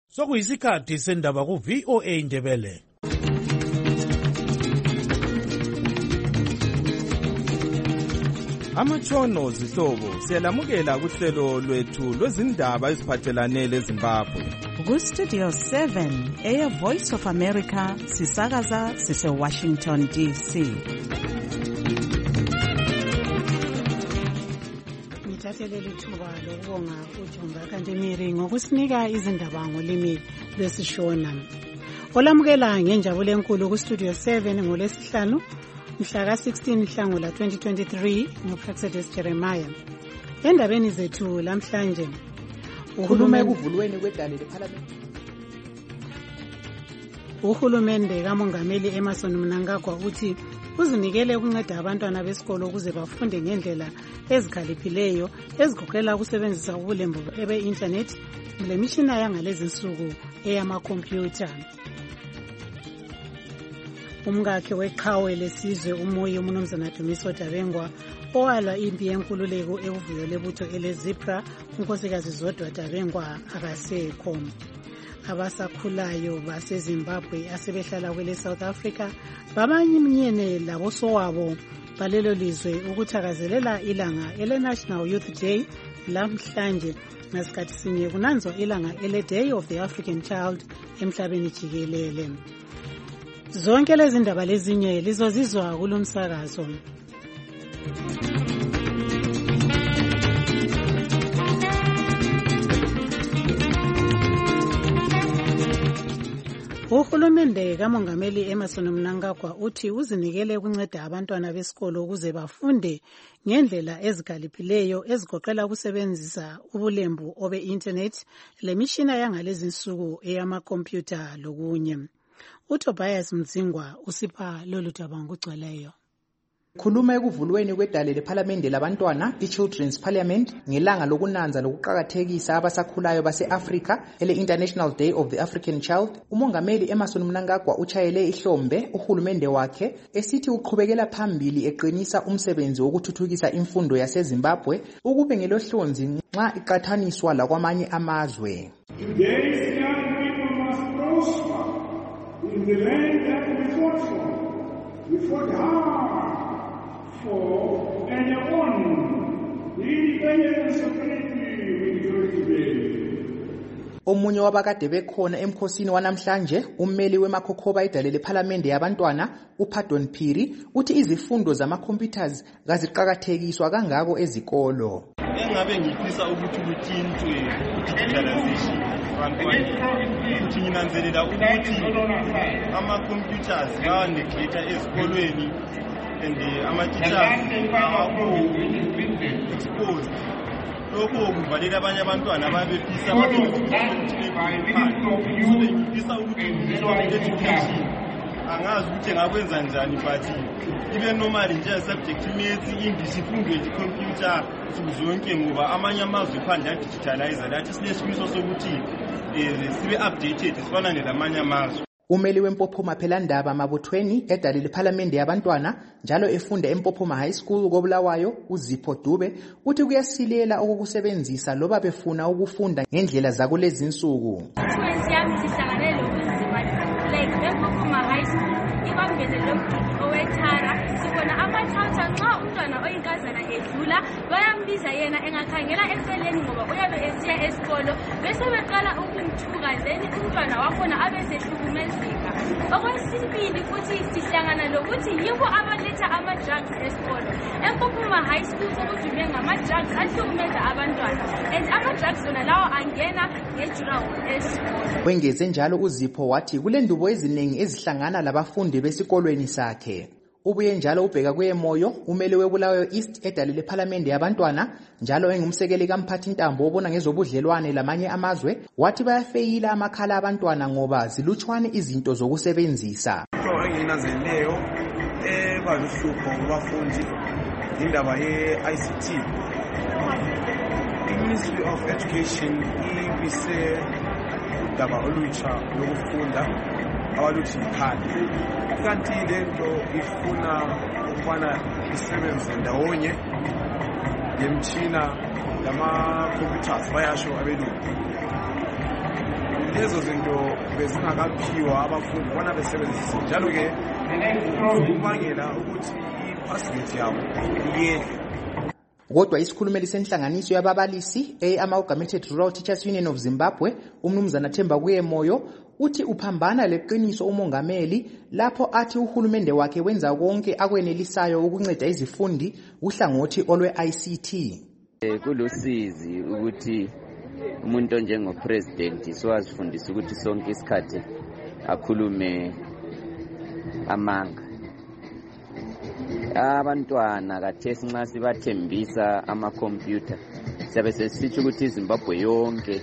Sokuyisikhathi sendaba ku VOA Indebele. Amatshono zihlobo siyalamukela kuhlelo lwethu lwezindaba eziphathelane leZimbabwe. Ku-Studio 7 Air Voice of America sisakaza sise-Washington DC. Ngithatheleli thuba lokubonga uJumba Kantimiri ngokusinika izindaba ngolimi lwesiShona. Olamukela ngenjabulo enkulu ku-Studio 7 ngolesihlanu mhla ka-16 Nhlangula 2023 nguPrexedis Jeremiah. Endabeni zethu lamhlanje uhulumende kamongameli Emmerson Mnangagwa uthi uzinikele ukunceda abantwana besikolo ukuze bafunde ngendlela ezikhaliphileyo ezigoqela ukusebenzisa ubulembu be-internet lemishina yangalezi nsuku eyamakhompyutha. Umkakhe weqhawe lesizwe umoya uMnumzana Dumiso Dabengwa owalwa impi yenkululeko evuyo lebutho eleZipra unkosikazi Zodwa Dabengwa akasekho. Abasakhulayo baseZimbabwe asebehlala kwele South Africa babanyimnyene labosowabo balelo lizwe ukuthakazelela ilanga ele-National Youth Day lamhlanje ngasikhathi sinye kunanzo ilanga ele-Day of the African Child emhlabeni jikelele. Zonke lezi ndaba lezinye lizozizwa kulomsakazo. Uhulumende kamongameli Emmerson Mnangagwa uthi uzinikele ukunceda abantwana besikolo ukuze bafunde ngendlela ezikhaliphileyo ezigoqela ukusebenzisa ubulembu obe-internet lemishina yangalezi nsuku eyamakhompyutha lokunye. uTobias Mzingwa usipha lolu daba ngokugcweleyo. Khuluma ekuvulweni kwedale lePhalamende labantwana iChildren's Parliament ngelanga lokunanza lokuqhakathekisa abasakhulayo base-Afrika ele-International Day of the African Child, umongameli Emmerson Mnangagwa uchayele ihlombe uhulumende wakhe esithi uqhubekela phambili eqinisa umsebenzi wokuthuthukisa imfundo yaseZimbabwe ukube ngelohlonzi nxa iqathaniswa lakwamanye amazwe. Today's young people must prosper in the land that we fought for. We fought hard for and on the independence of the country we enjoy today. Omunye wabakade bekhona emkhosini wanamhlanje ummeli wemakhokhoba idale lePhalamende yabantwana uPardon Phiri uthi izifundo zama-computers kaziqhakathekiswa kangako ezikolo. Engabe ngifisa ukuthi kuthintwe digitalization ukuthi nginanzelela ukuthi ama-computers neglect ezikolweni and ama-teachers exposed. Lokho kuvalela abanye abantwana ababefisa ngifisa ukuthi education angazi ukuthi ngakwenza njani but ibe normal nje subject maths English ifunde computer zonke ngoba amanye amazwe phandle digitalize lathi sinesifiso sokuthi sibe updated sifana nelamanye amazwe. Umeli wempophoma phelandaba mabuthweni edale lePhalamende yabantwana njalo efunda eMpophoma High School koBulawayo uZipho Dube uthi kuyasilela ukukusebenzisa loba befuna ukufunda ngendlela zakulezi insuku. eMpophoma High School ibambene lomgidi owethara sibona ama-counter nxa umntwana oyinkazana edlula bayambiza yena engakhangela eceleni ngoba uyabe esiya esikolo bese beqala ukumthuka then umntwana wakhona abesehlukumezeka. Okwesibili futhi sihlangana lokuthi yibo abaletha ama-drugs esikolo. eMpophoma High School sokudlule ngama-drugs ahlukumeza abantwana and ama-drugs wona lawo angena ngejurawu esikolo. Wengeze njalo uZipho wathi kule ndubo eziningi ezihlangana labafundi besikolweni sakhe. Ubuye njalo ubheka kuyemoyo umele weBulawayo East edale lePhalamende yabantwana njalo engumsekeli kaMphathi Ntambo obona ngezobudlelwane lamanye amazwe wathi bayafeyila amakhala abantwana ngoba zilutshwane izinto zokusebenzisa. Enginanzeleyo ebaluhlupho kubafundi indaba ye-ICT. iMinistry of Education ibise udaba olutsha lokufunda abaluthi ikhadi. Kanti lento ifuna ukubana isebenze ndawonye ngemtshina lama-computers bayasho abelungu. lezo zinto bezingakaphiwa abafundi bona besebenzisa njalo-ke kubangela ukuthi i-passrate yabo iyehle. Kodwa isikhulumeli senhlanganiso yababalisi Amalgamated Rural Teachers Union of Zimbabwe, umnumzana Themba Kuyemoyo, uthi uphambana leqiniso umongameli lapho athi uhulumende wakhe wenza konke akwenelisayo ukunceda izifundi uhlangothi olwe-ICT. Kulusizi ukuthi umuntu njengopresident siwazifundisa ukuthi sonke isikhathi akhulume amanga. Abantwana kathesi nxa sibathembisa amakhompyutha siyabe sesitsho ukuthi iZimbabwe yonke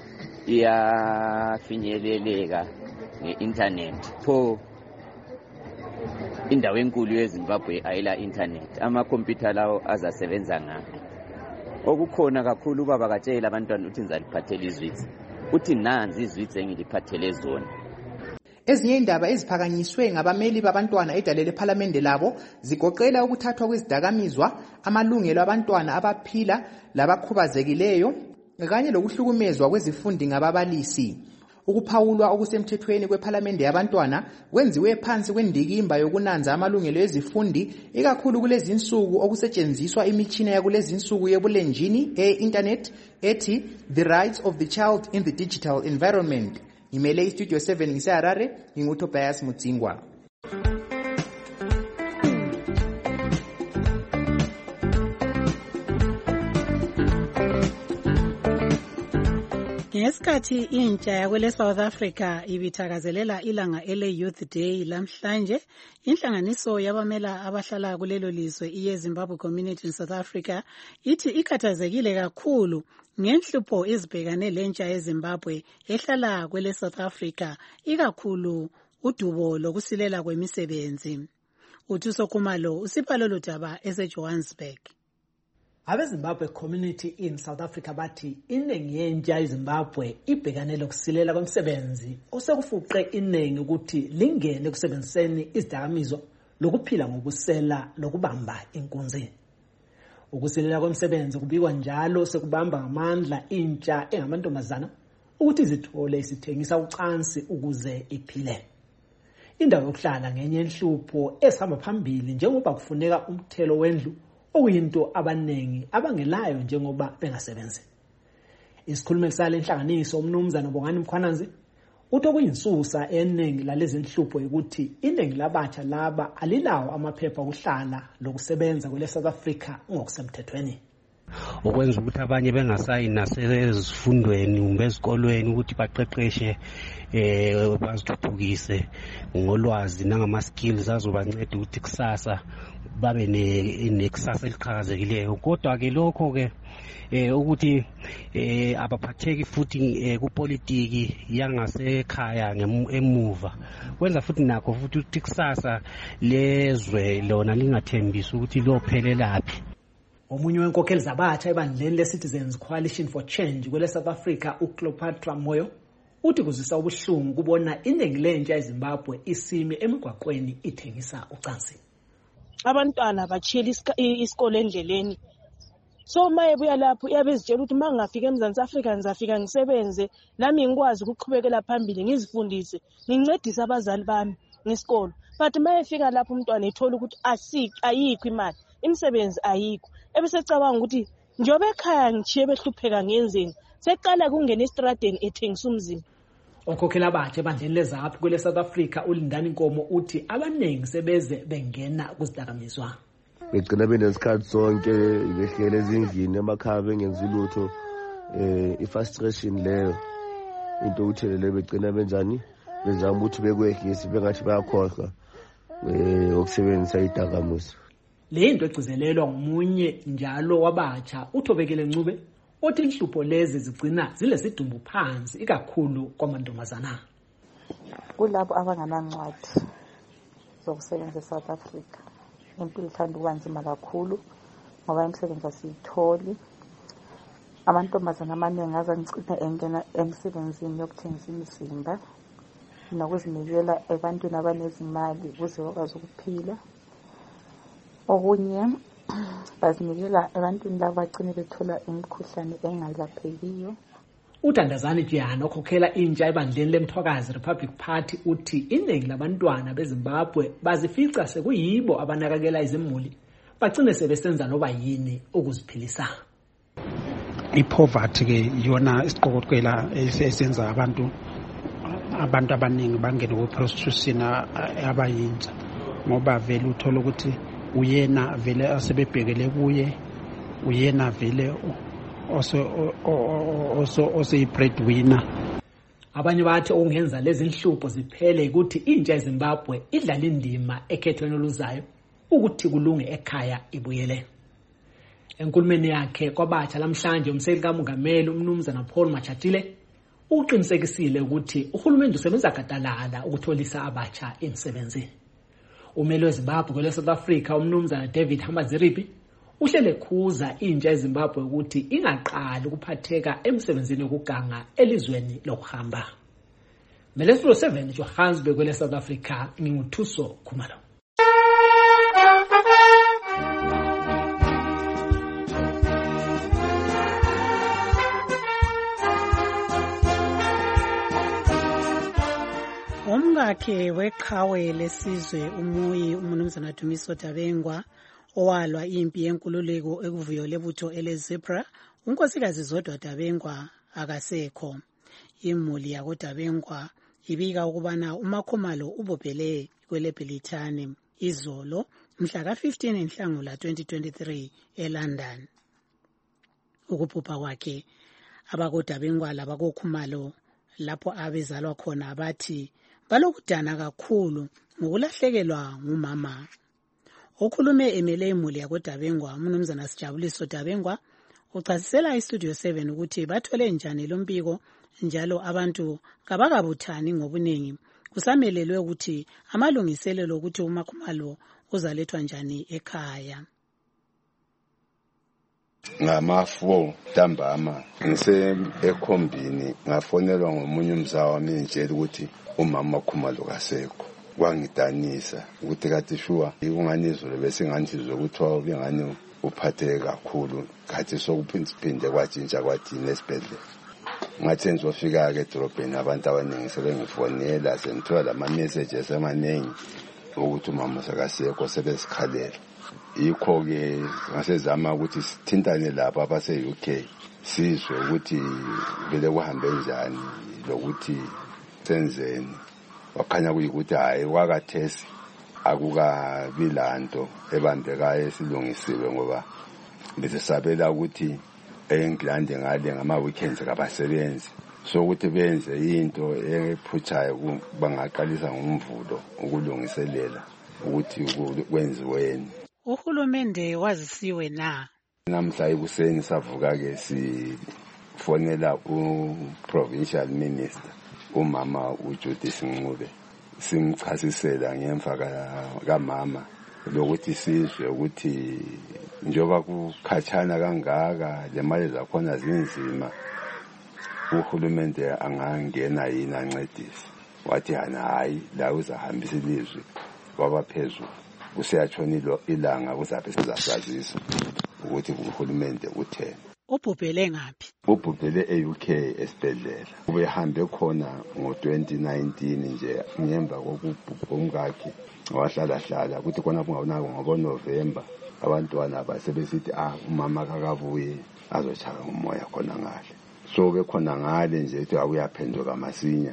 iyafinyeleleka nge-internet. Pho indawo enkulu yeZimbabwe ayila internet, amakhompyutha lawo azasebenza ngaphi? Okukhona kakhulu ubaba katshela abantwana ukuthi nizaliphathela izwitsi, uthi nanzi izwitsi engiliphathele zona. Ezinye indaba eziphakanyiswe ngabameli babantwana edale lephalamende labo zigoqela ukuthathwa kwezidakamizwa, amalungelo abantwana abaphila labakhubazekileyo kanye lokuhlukumezwa kwezifundi ngababalisi. Ukuphawulwa okusemthethweni kwephalamende yabantwana kwenziwe phansi kwendikimba yokunanza amalungelo ezifundi, ikakhulu kulezi insuku okusetshenziswa imitshina yakulezi insuku yebulenjini internet ethi The Rights of the Child in the Digital Environment. Ngimele Studio 7 ngiseHarare, nginguTobias Mutsingwa. Ngesikhathi intsha yakwele South Africa ibithakazelela ilanga ele-Youth Day lamhlanje, inhlanganiso yabamela abahlala kulelo lizwe iye-Zimbabwe Community in South Africa ithi ikhathazekile kakhulu ngenhlupho ezibhekane lentsha yeZimbabwe ehlala kwele South Africa, ikakhulu udubo lokusilela kwemisebenzi. uThuso Khumalo usipha lolu daba eseJohannesburg. Abe-Zimbabwe Community in South Africa bathi iningi yentsha yeZimbabwe ibhekane lokusilela kwemisebenzi osekufuqe iningi ukuthi lingene kusebenziseni izidakamizwa lokuphila ngobusela lokubamba inkunzi. Ukusilela kwemisebenzi kubikwa njalo sekubamba ngamandla intsha engamantombazana ukuthi izithole isithengisa ucansi ukuze iphile. Indawo yokuhlala ngenye inhlupho esihamba phambili njengoba kufuneka umthelo wendlu okuyinto abanengi abangelayo njengoba bengasebenzi. Isikhulumeli sale inhlanganiso umnumzana Bongani Mkhwananzi uthi okuyinsusa eningi lalezi inhlupho ukuthi iningi labatsha laba alilawo amaphepha okuhlala lokusebenza kwele South Africa ngokusemthethweni. Ukwenza ukuthi abanye bengasayi nasezifundweni kumbe ezikolweni ukuthi baqeqeshe bazithuthukise ngolwazi nangama skills azobanceda ukuthi kusasa babe nekusasa eliqhakazekileyo. Kodwa ke lokho ke ukuthi abaphatheki futhi kupolitiki yangasekhaya emuva kwenza futhi nakho futhi ukuthi kusasa lezwe lona lingathembisi ukuthi lophelelaphi. Omunye wenkokheli zabatsha ebandleni le-Citizens Coalition for Change kwele South Africa uCleopatra Moyo uthi kuzwisa ubuhlungu kubona iningi lentsha eZimbabwe isimi emigwaqweni ithengisa ucansi. Abantwana bachiyela isikole endleleni, so maye buya lapho iyabezitshela ukuthi mangafika eMzantsi Afrika ngizafika ngisebenze nami ngikwazi ukuqhubekela phambili ngizifundise ngincedise abazali bami ngesikolo. But maye fika lapho umntwana ethola ukuthi ayikho imali, imisebenzi ayikho, ebesecabanga ukuthi njobe ekhaya ngichiye behlupheka ngenzeni, seqala kungena estradeni ethengisa umzimba. Okhokhela abatsha ebandleni lezaphi kwele South Africa uLindani Nkomo uthi abanengi sebeze bengena kuzidakamizwa. Begcina benesikhathi sonke behlele ezindlini emakhaya bengenzi lutho, i-frustration leyo into uthelele begcina benjani bezama ukuthi bekwehlise bengathi bayakhohlwa ukusebenzisa idakamizwa. Le into egcizelelwa ngomunye njalo wabatsha uThobekele Ncube uthi inhlupho lezi zigcina zilesidumbu phansi ikakhulu kwamantombazana. Kulabo abanganancwadi zokusebenza eSouth Africa impilo ithanda ukuba nzima kakhulu ngoba imisebenzi asiyitholi. Amantombazana amaningi azangicina engena emsebenzini yokuthengisa imizimba nokuzinikela ebantwini abanezimali ukuze bakwazi ukuphila. Okunye bazinikela ebantwini laba bagcine bethola imikhuhlane engalaphekiyo. uThandazani Jiyane okhokhela intsha ebandleni leMthwakazi Republic Party uthi iningi labantwana beZimbabwe bazifica sekuyibo abanakekela izimuli bagcine sebesenza noba yini ukuziphilisa. Ipoverty ke yona isiqokoqela esenza abantu abaningi bangene ku-prostitution abayintsha ngoba vele uthola ukuthi uyena vele asebebhekele kuye uyena vele oseyi-breadwinner. Abanye bathi okungenza lezi nhlupho ziphele ukuthi intsha eZimbabwe idlala indima ekhethweni oluzayo ukuthi kulunge ekhaya ibuyele. Enkulumeni yakhe kwabatsha lamhlanje umsekeli kamongameli uMnumzana Paul Machatile uqinisekisile ukuthi uhulumeni usebenza gadalala ukutholisa abatsha emsebenzini. Umeli weZimbabwe kwele South Africa uMnumzana David Hamadziripi uhlele khuza intsha eZimbabwe ukuthi ingaqali ukuphatheka emsebenzini wokuganga elizweni lokuhamba. Melesilo 7 Johannesburg kwele South Africa nginguthuso Khumalo. Umkakhe weqhawe lesizwe umuyi uMnumzana Dumiso Dabengwa owalwa impi yenkululeko ekuvuyo lebutho eleZebra, unkosikazi Zodwa Dabengwa akasekho. Imuli yakoDabengwa ibika ukubana uMakhomalo ubophelele kweleBhelithani izolo mhla ka-15 Nhlangula 2023 eLondon. Ukubhubha kwakhe abakoDabengwa labakoKhumalo lapho abezalwa khona bathi balokudana kakhulu ngokulahlekelwa ngumama. Okhulume emele imuli yakoDabengwa uMnumzana Sijabuliso Dabengwa uchasisela iStudio 7 ukuthi bathole njani lo mbiko njalo abantu kabakabuthani ngobuningi kusamelelwe ukuthi amalungiselelo ukuthi uMakhomalo uzalethwa njani ekhaya. Ngama-4 ntambama ngise ekhombini ngafonelwa ngomunye umzawa wami ngitshela ukuthi umama Khumalo kasekho. Kwangidanisa ukuthi kathi shuwa ikunganizolo bese nganizwe ukuthi wabengani uphatheke kakhulu kathi sokuphinde kwatshintsha kwathi nesibhedlela. Ngathi ngizofika ke edrobheni abantu abaningi sebengifonela sengithola lama messages amaningi ukuthi umama sakasekho sebesikhalela. Yikho ke ngasezama ukuthi sithintane lapha abase UK sizwe ukuthi vele kuhambe njani lokuthi senzeni. Wakhanya kuyikuthi hayi wakathesi akukabi lanto ebambekayo esilungisiwe ngoba bese sabela ukuthi eNgilandi ngale ngama weekends kabasebenzi so ukuthi benze into ephuthayo bangaqalisa ngomvulo ukulungiselela ukuthi kwenziweni. Uhulumende wazisiwe na? Namhla ekuseni savuka ke sifonela u-provincial minister umama uJudith Ncube simchasisela ngemva kamama lokuthi sizwe ukuthi njoba kukhatshana kangaka le mali zakhona zinzima uhulumende angangena yini ancedise. Wathi hayi la uzahambisa ilizwi kwabaphezulu kuseyatshona ilanga kuzabe sizasazisa ukuthi uhulumende utheni. Ubhubhele ngaphi? Ubhubhele eUK esibhedlela. Ubehambe khona ngo-2019 nje ngemva kokubhubha umkakhe wahlala ukuthi khona kungawonako ngoNovember abantwana basebesithi umama kakabuye azochaka umoya khona ngale. So ke khona ngale nje ethi awuyaphenduka masinya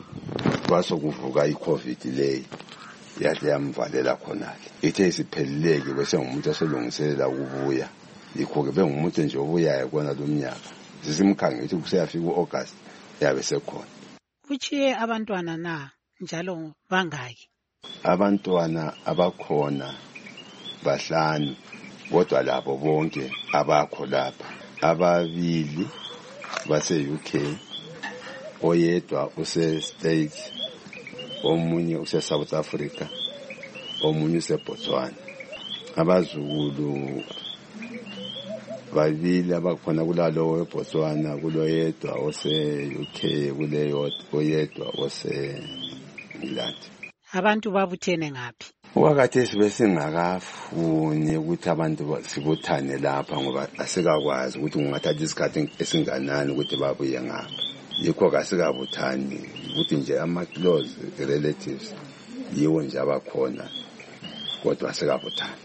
kwasokuvuka iCovid leyi yahle yamvalela khona ke ithe isipheleleke bese ngumuntu oselungiselela ukubuya. Yikho ke bengumuntu nje obuyayo kona lo mnyaka sisimkhangela ukuthi kuseyafika uAugust yabe sekhona. Uchiye abantwana na njalo bangaki? Abantwana abakhona 5 kodwa labo bonke abakho lapha 2 base UK oyedwa use States omunye use South Africa omunye use Botswana. Abazukulu 2 abakhona kulalo weBotswana kuloyedwa ose UK kuleyo oyedwa ose England. Abantu babuthene ngaphi? Wakati sibe singakafuni ukuthi abantu sibuthane lapha ngoba asikakwazi ukuthi ungathatha isikhathi esinganani ukuthi babuye ngapha. Yikho kasikabuthani ukuthi nje ama-close relatives yiwo nje abakhona kodwa asikabuthani.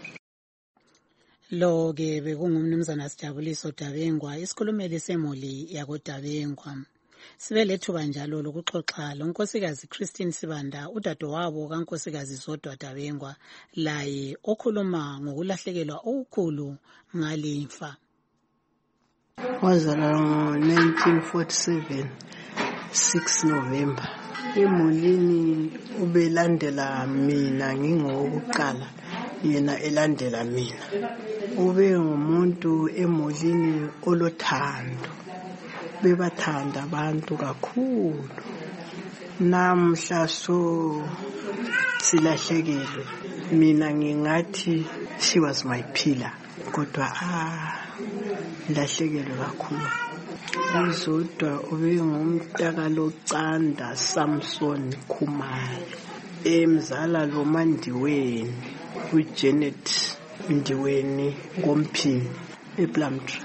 Lo-ke bekungumnumzana Sijabuliso Dabengwa, isikhulumeli semuli yakoDabengwa. Sibe lethuba njalo lokuxoxa lonkosikazi Christine Sibanda, udadewabo kankosikazi Zodwa Dabengwa, laye okhuluma ngokulahlekelwa okukhulu ngalifa. Wazalwa ngo-1947 6 November. Emulini ubelandela mina ngingowokuqala, yena elandela mina. Ube ngumuntu emulini olothando, bebathanda abantu kakhulu. Namhla so silahlekelwe, mina ngingathi she was my pillar, kodwa lahlekelwe kakhulu. Uzodwa ube ngumntaka loCanda Samson Khumalo, emzala lo Mandiweni uJanet Ndiweni Ngomphini ePlumtree.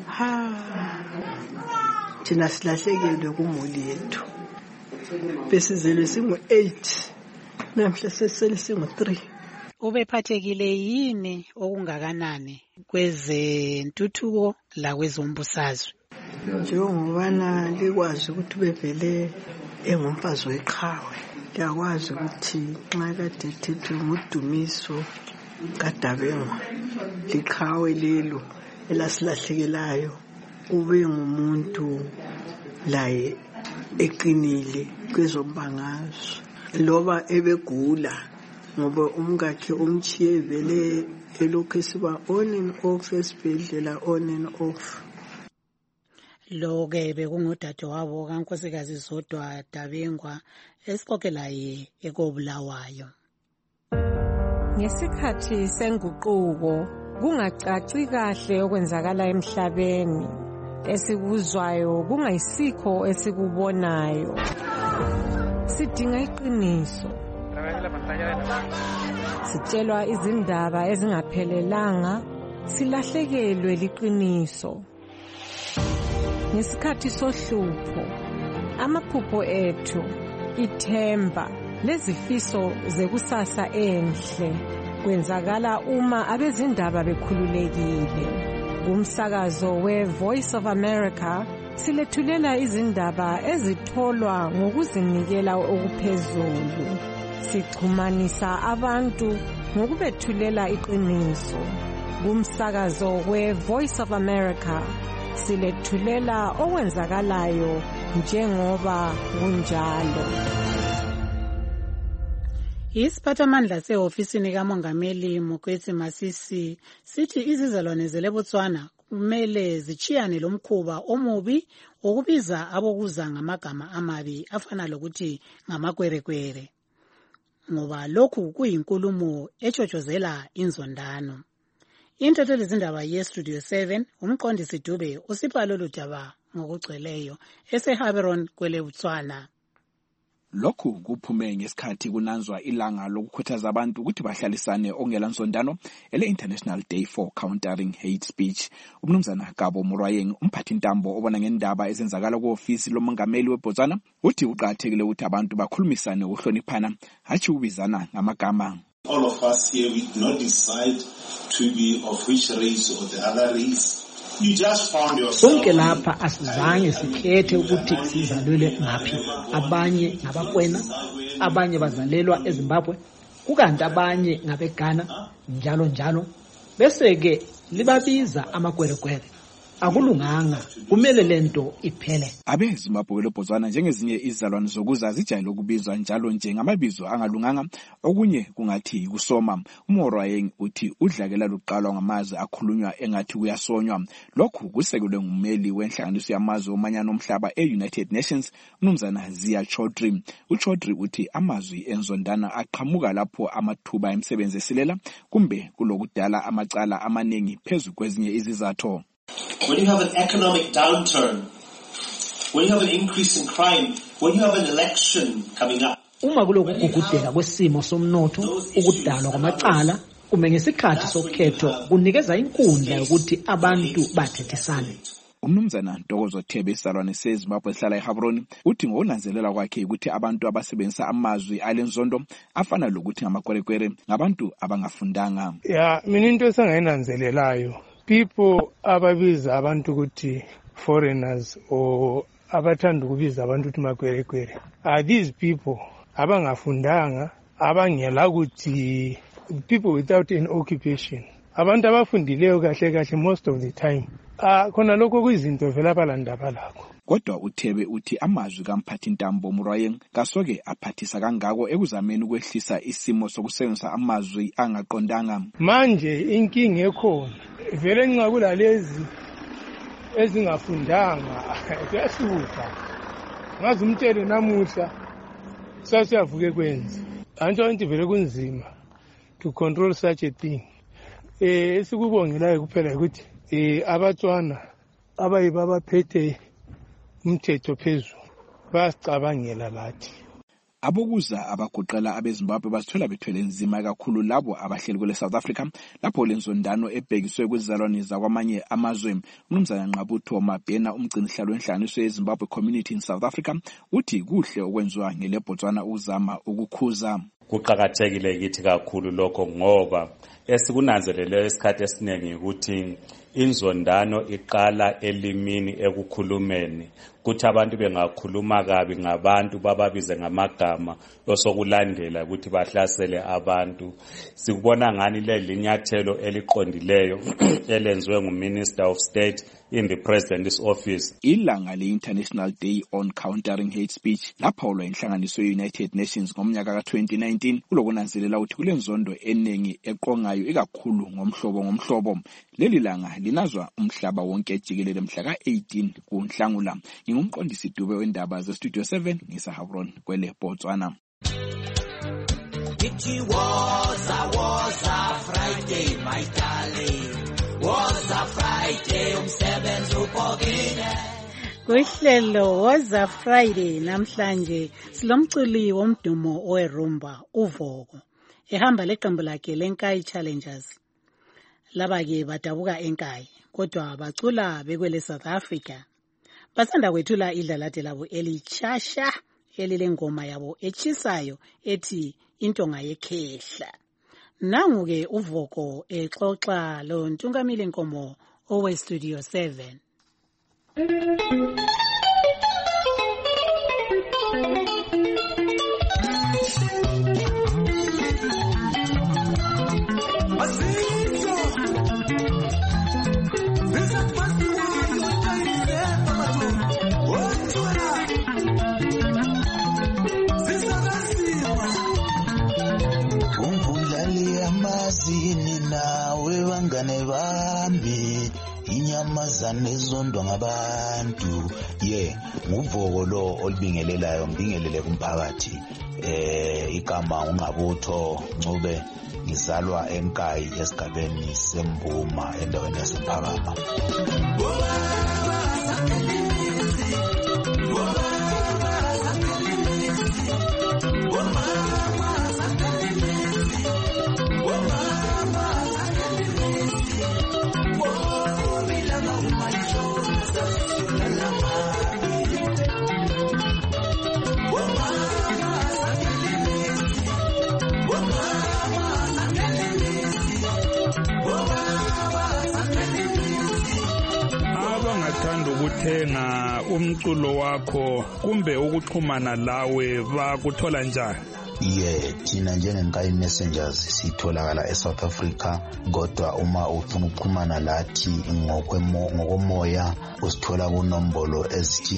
Thina silahlekelwe kumuli yethu, besizele singu-8 namhla sesele singu-3. Ubephathekile yini okungakanani kwezentuthuko la kwezombusazwe? Njengobana likwazi ukuthi bevele engumfazi weqhawe, liyakwazi ukuthi nxa kade thethwe nguDumiso kaDabengwa, liqhawe lelo elasilahlekelayo, ube ngumuntu laye eqinile kwezombangazwe, loba ebegula ngoba umkakhe umchiye vele elokhu esiba on and off esibhedlela, on and off. Lo-ke bekungudadewabo kankosikazi Zodwa Dabengwa esixoxe laye ekobulawayo. Ngesikhathi senguquko kungacaci kahle okwenzakala emhlabeni, esikuzwayo kungayisikho esikubonayo. Sidinga iqiniso, sitshelwa izindaba ezingaphelelanga, silahlekelwe liqiniso. Ngesikhathi sohlupho, amaphupho ethu, ithemba lezifiso zekusasa enhle kwenzakala uma abezindaba bekhululekile. Kumsakazo we-Voice of America silethulela izindaba ezitholwa ngokuzinikela okuphezulu. Sichumanisa abantu ngokubethulela iqiniso. Kumsakazo we-Voice of America silethulela okwenzakalayo njengoba kunjalo. Isiphathamandla sehofisini kaMongameli Mokwetsi Masisi sithi izizalwane zeleBotswana kumele zichiyane lomkhuba omubi wokubiza abokuza ngamagama amabi afana lokuthi ngamakwerekwere, ngoba lokhu kuyinkulumo etshotshozela inzondano. Intatheli zindaba yeStudio 7 umqondisi Dube usipha lolu daba ngokugcweleyo eseHaberon kweleBotswana. Lokhu kuphume ngesikhathi kunanzwa ilanga lokukhuthaza abantu ukuthi bahlalisane ongelansondano ele-International Day for Countering Hate Speech. Umnumzana Gabo Murayeng, umphathi ntambo obona ngendaba ezenzakala ku-ofisi lomongameli weBotswana, uthi uqakathekile ukuthi abantu bakhulumisane ukuhloniphana, hatshi ubizana ngamagama. All of us here, we do not decide to be of which race or the other race. You just found yourself. Sonke lapha asizange sikhethe ukuthi sizalelwe ngaphi. Abanye ngabakwena, abanye bazalelwa eZimbabwe, kukanti abanye ngabeGhana, njalo njalo. Bese ke libabiza amakwerekwere. Akulunganga, kumele lento iphele. AbeZimbabwe leBotswana njengezinye izizalwane zokuza zijayele ukubizwa njalo nje ngamabizo angalunganga, okunye kungathi kusoma. Umorayeng uthi udlakela luqalwa ngamazwi akhulunywa engathi kuyasonywa. Lokhu kusekelwe ngumeli wenhlanganiso yamazwe omanyano omhlaba e-United Nations, umnumzana Zia Chaudhry. uChaudhry uthi amazwi enzondana aqhamuka lapho amathuba emisebenzi esilela kumbe kulokudala amacala amaningi phezu kwezinye izizathu. When you have an economic downturn, when you have an increase in crime, when you have an election coming up. uma kuloku kugudeka kwesimo somnotho, ukudalwa kwamacala, kume ngesikhathi sokhetho kunikeza inkundla yokuthi abantu bathethisane. Umnumzana Ntokozo Thebe isalwane seZimbabwe ehlala eHabroni uthi ngokunanzelela kwakhe ukuthi abantu abasebenzisa amazwi alenzondo afana lokuthi ngamakwerekwere ngabantu abangafundanga. Mina into esengayinanzelelayo, people ababiza abantu ukuthi foreigners or abathanda ukubiza abantu ukuthi makwerekwere are these people abangafundanga, abangela ukuthi people without an occupation, abantu abafundileyo kahle most of the time. Khona lokho kuyizinto vela balandaba lakho. Kodwa uThebe uthi amazwi kaMphathi Ntambo Murayeng kasoke aphathisa kangako ekuzameni ukwehlisa isimo sokusebenzisa amazwi angaqondanga. Manje inkinga ekhona vele nxa kulalezi ezingafundanga kuyasuka. Ngazi umtshele namuhla sasiyavuke kwenza. Antsho into vele kunzima to control such a thing. Esikubongelayo kuphela ukuthi abatswana abayiba baphethe umthetho phezulu basicabangela bathi. Abokuza abagoqela abeZimbabwe basithola bethwele nzima kakhulu labo abahleli kwele South Africa lapho lenzondano ebhekiswe kwizalwane zakwamanye amazwe. Umnumzana Nqabutho Mabhena umgcinisihlalo wenhlanganiso yeZimbabwe Community in South Africa uthi kuhle okwenziwa ngele Botswana uzama ukukhuza. Kuqakathekile kithi kakhulu lokho ngoba esikunanzelele isikhathi esiningi ukuthi inzondano iqala elimini ekukhulumeni, kuthi abantu bengakhuluma kabi ngabantu bababize ngamagama osokulandela ukuthi bahlasele abantu. Sikubona ngani lelinyathelo eliqondileyo elenziwe nguMinister of State in the President's office. Ilanga le-International Day on Countering Hate Speech laphawulwa inhlanganiso ye-United Nations ngomnyaka ka-2019 kulokunanzelela ukuthi kulenzondo eningi eqongayo ikakhulu ngomhlobo. Leli langa linazwa umhlaba wonke jikelele mhla ka-18 kuNhlangula. Ngingumqondisi Dube wendaba zeStudio 7 ngiseHabron kwele Botswana. It was a Friday, my darling. Was a Friday, umsebenzi upokile. Kuhlelo was a Friday namhlanje silomculi womdumo owerumba uVoko. Ehamba leqembu lakhe leNkai Challengers. Laba ke badabuka eNkai kodwa bacula bekwele South Africa. Basanda kwethula idlalade labo elichasha elilengoma yabo echisayo ethi intonga yekhehla. Nangu-ke uVoko exoxa lo Ntungamile Nkomo owe Studio 7. Nawe bangane bami inyamazane zondwa ngabantu nguVoko lo olibingelelayo ngibingelele kumphakathi igama uNqabutho Ncube ngizalwa eNkai esigabeni seMbuma endaweni yasePhakama. Abangathanda ukuthenga umculo wakho kumbe ukuxhumana lawe bakuthola njani? Thina njengeNkai Messengers sitholakala eSouth Africa kodwa uma ufuna ukuxhumana lathi ngokomoya usithola kunombolo ezithi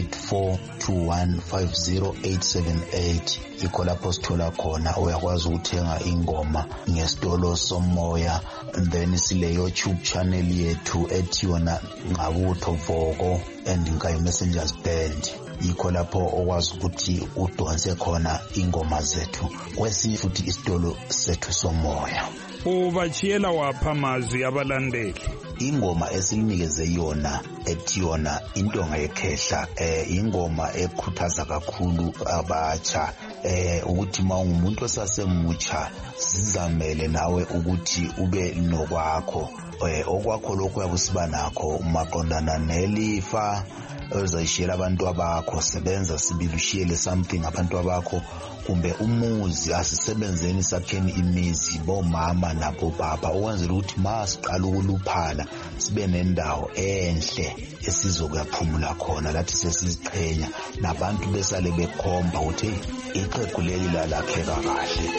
0842150878 yikho lapho sithola khona uyakwazi ukuthenga ingoma ngesitolo somoya. And then sile YouTube channel yethu ethi yona Nqabutho Voko and Nkai Messengers Band. Yikho lapho okwazi ukuthi udonse khona ingoma zethu kwesinye futhi isitolo sethu somoya. Ubachiyela wapha amazwi abalandeli? ingoma esilinikeze yona ethi yona intonga yekhehla ingoma ekhuthaza kakhulu abatsha ukuthi mawungumuntu osasemutsha sizamele nawe ukuthi ube nokwakho okwakho lokho yakusiba nakho maqondana nelifa ozayishiyela abantu abakho sebenza sibili ushiyele something abantu abakho kumbe umuzi asisebenzeni sakheni imizi bomama nabo baba ukwenzela ukuthi masiqala ukuluphala sibe nendawo enhle esizokuyaphumula khona lathi sesiziqhenya nabantu besale bekhomba ukuthi iqegu leli lalakheka kahle.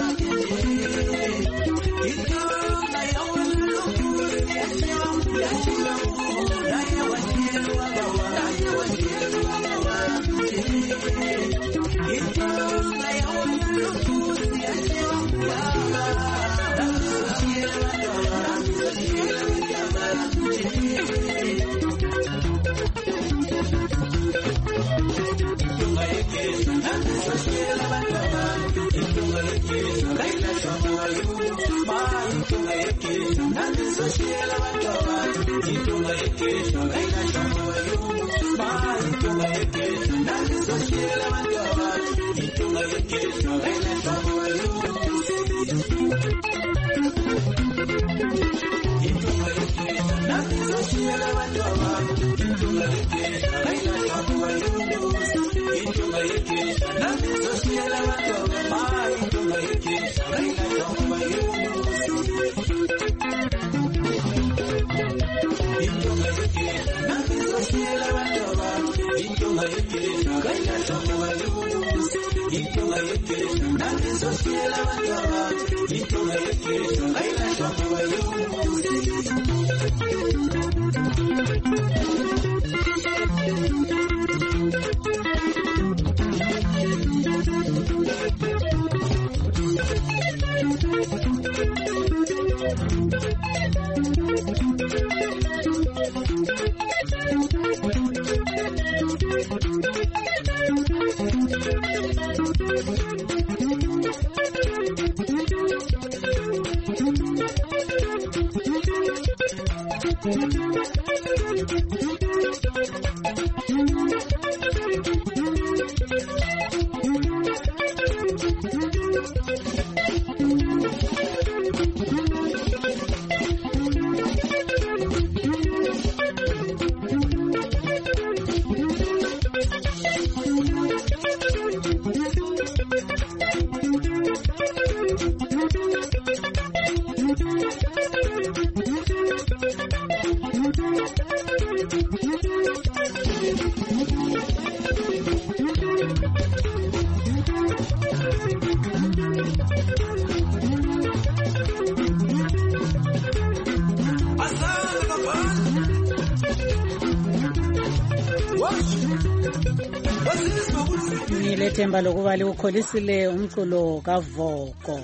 Ngilethemba lokuba liwukholisile umculo kaVoko.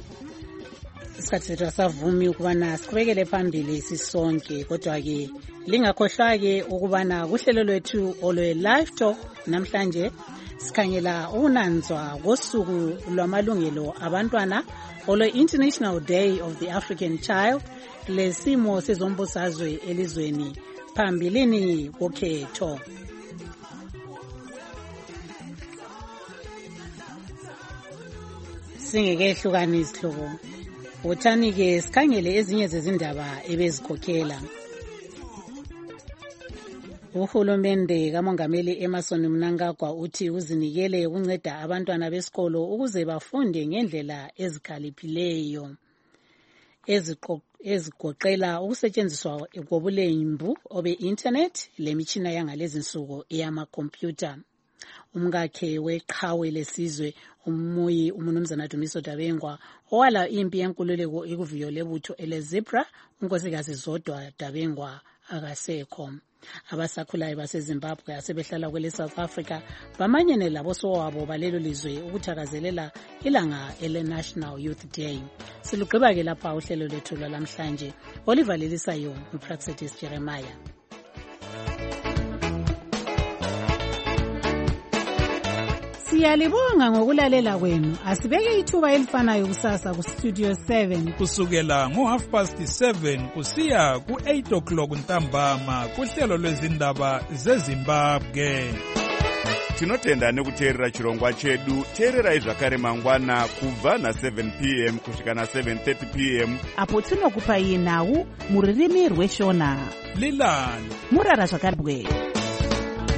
Isikhathi sethu asavumi ukubana siqhubekele phambili sisonke, kodwa ke lingakhohlwa-ke ukubana kuhlelo lwethu olwe live talk namhlanje sikhangela ukunanzwa kosuku lwamalungelo abantwana olwe International Day of the African Child, lesimo sezombusazwe elizweni phambilini kokhetho. Singeke isihloko uthani ke sikhangele ezinye zezindaba ebezikhokhela. Uhulumende kamongameli Emmerson Mnangagwa uthi uzinikele ukunceda abantwana besikolo ukuze bafunde ngendlela ezikhaliphileyo ezigoqela ukusetshenziswa kobulembu obe internet lemitshina yangalezi nsuku eyamakhompyutha. Umkakhe weqhawe lesizwe umuyi uMnumzana Dumiso Dabengwa owala impi yenkululeko ikuviyo lebutho eleZebra unkosikazi Zodwa Dabengwa akasekho. Abasakhulayo baseZimbabwe asebehlala kwele South Africa bamanyene labosowabo balelo lizwe ukuthakazelela ilanga ele-National Youth Day. Silugqiba ke lapha uhlelo lethu lwalamhlanje olivalelisayo uPraxetis Jeremiah. Siyalibonga ngokulalela kwenu. Asibeke ithuba elifanayo kusasa ku Studio 7 kusukela ngo7:30 kusiya ku8 ntambama kuhlelo lwezindaba zeZimbabwe. Tinotenda nekuteerera chirongwa chedu. Teererai zvakare mangwana kubva na7 p.m. kusvika na7:30 p.m. apo tinokupai nhau muririmi rweshona Lilani murara zvakarbwe.